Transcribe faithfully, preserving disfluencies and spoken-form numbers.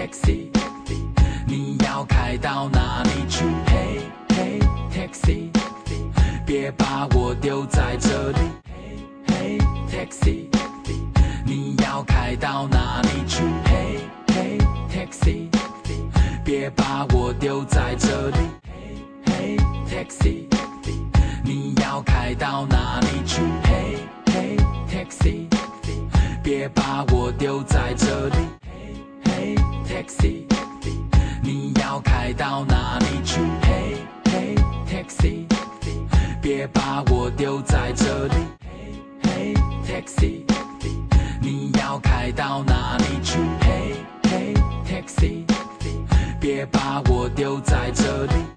taxi， 你要开到哪里去？嘿嘿 taxi， 别把我丢在这里。嘿嘿 taxi， 你要开到哪里去？嘿嘿 taxi， 别把我丢在这里。嘿嘿 taxi， 你要开到哪里去？嘿嘿 taxi， 别把我丢在这里。嘿嘿 taxi， 你要开到哪里去？嘿嘿 taxi， 别把我丢在这里。嘿嘿 taxi， 你要开到哪里去？嘿嘿 taxi， 别把我丢在这里。